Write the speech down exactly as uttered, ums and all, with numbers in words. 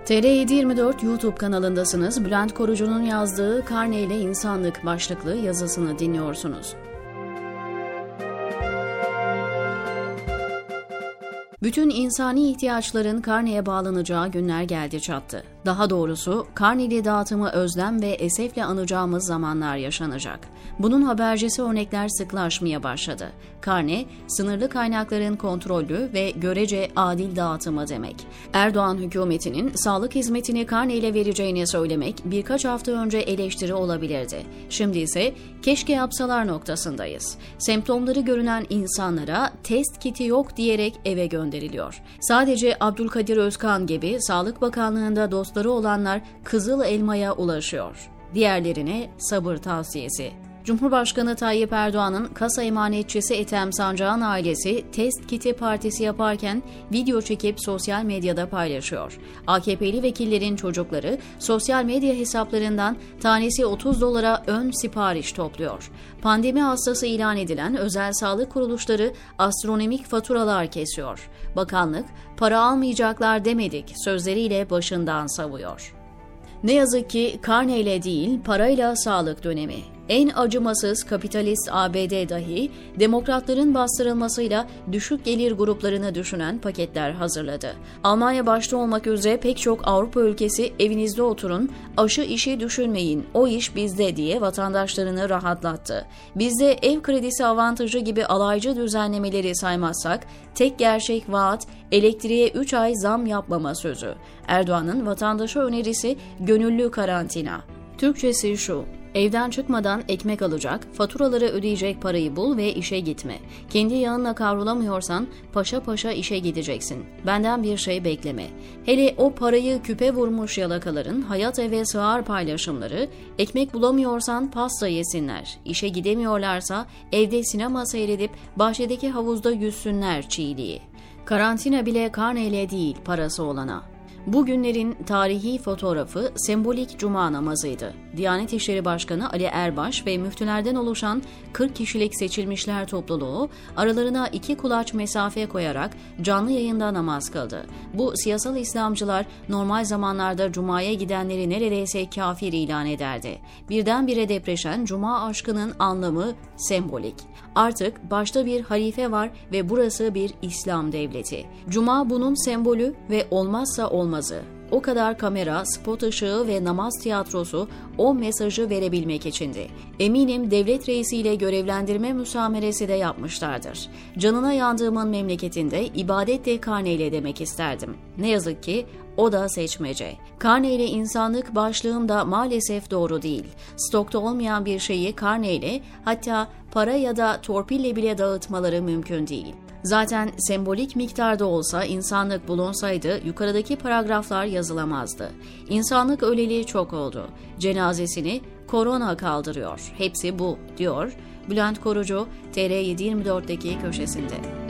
T R yedi yirmi dört YouTube kanalındasınız. Bülent Korucu'nun yazdığı Karne ile İnsanlık başlıklı yazısını dinliyorsunuz. Bütün insani ihtiyaçların karneye bağlanacağı günler geldi çattı. Daha doğrusu karneli dağıtımı özlem ve esefle anacağımız zamanlar yaşanacak. Bunun habercisi örnekler sıklaşmaya başladı. Karne, sınırlı kaynakların kontrollü ve görece adil dağıtımı demek. Erdoğan hükümetinin sağlık hizmetini karneyle vereceğini söylemek birkaç hafta önce eleştiri olabilirdi. Şimdi ise keşke yapsalar noktasındayız. Semptomları görünen insanlara test kiti yok diyerek eve gönderiliyor. Sadece Abdülkadir Özkan gibi Sağlık Bakanlığı'nda dostları olanlar kızıl elmaya ulaşıyor. Diğerlerine sabır tavsiyesi. Cumhurbaşkanı Tayyip Erdoğan'ın kasa emanetçisi Ethem Sancak'ın ailesi test kiti partisi yaparken video çekip sosyal medyada paylaşıyor. A K P'li vekillerin çocukları sosyal medya hesaplarından tanesi otuz dolara ön sipariş topluyor. Pandemi hastası ilan edilen özel sağlık kuruluşları astronomik faturalar kesiyor. Bakanlık, para almayacaklar demedik sözleriyle başından savuyor. Ne yazık ki karneyle değil, parayla sağlık dönemi. En acımasız kapitalist A B D dahi demokratların bastırılmasıyla düşük gelir gruplarını düşünen paketler hazırladı. Almanya başta olmak üzere pek çok Avrupa ülkesi evinizde oturun, aşı işi düşünmeyin, o iş bizde diye vatandaşlarını rahatlattı. Bizde ev kredisi avantajı gibi alaycı düzenlemeleri saymazsak tek gerçek vaat elektriğe üç ay zam yapmama sözü. Erdoğan'ın vatandaşa önerisi gönüllü karantina. Türkçesi şu: evden çıkmadan ekmek alacak, faturaları ödeyecek parayı bul ve işe gitme. Kendi yağınla kavrulamıyorsan paşa paşa işe gideceksin. Benden bir şey bekleme. Hele o parayı küpe vurmuş yalakaların hayat eve sığar paylaşımları, ekmek bulamıyorsan pasta yesinler. İşe gidemiyorlarsa evde sinema seyredip bahçedeki havuzda yüzsünler çiğliği. Karantina bile karneyle değil parası olana. Bu günlerin tarihi fotoğrafı sembolik cuma namazıydı. Diyanet İşleri Başkanı Ali Erbaş ve müftülerden oluşan kırk kişilik seçilmişler topluluğu aralarına iki kulaç mesafe koyarak canlı yayında namaz kıldı. Bu siyasal İslamcılar normal zamanlarda cumaya gidenleri neredeyse kafir ilan ederdi. Birdenbire depreşen cuma aşkının anlamı sembolik. Artık başta bir halife var ve burası bir İslam devleti. Cuma bunun sembolü ve olmazsa olmazı. O kadar kamera, spot ışığı ve namaz tiyatrosu o mesajı verebilmek içindi. Eminim devlet reisiyle görevlendirme müsameresi de yapmışlardır. Canına yandığımın memleketinde ibadet de karneyle demek isterdim. Ne yazık ki o da seçmece. Karneyle insanlık başlığım da maalesef doğru değil. Stokta olmayan bir şeyi karneyle, hatta para ya da torpille bile dağıtmaları mümkün değil. Zaten sembolik miktarda olsa insanlık bulunsaydı yukarıdaki paragraflar yazılamazdı. İnsanlık öleli çok oldu. Cenazesini korona kaldırıyor. Hepsi bu, diyor Bülent Korucu T R yedi yirmi dört'teki köşesinde.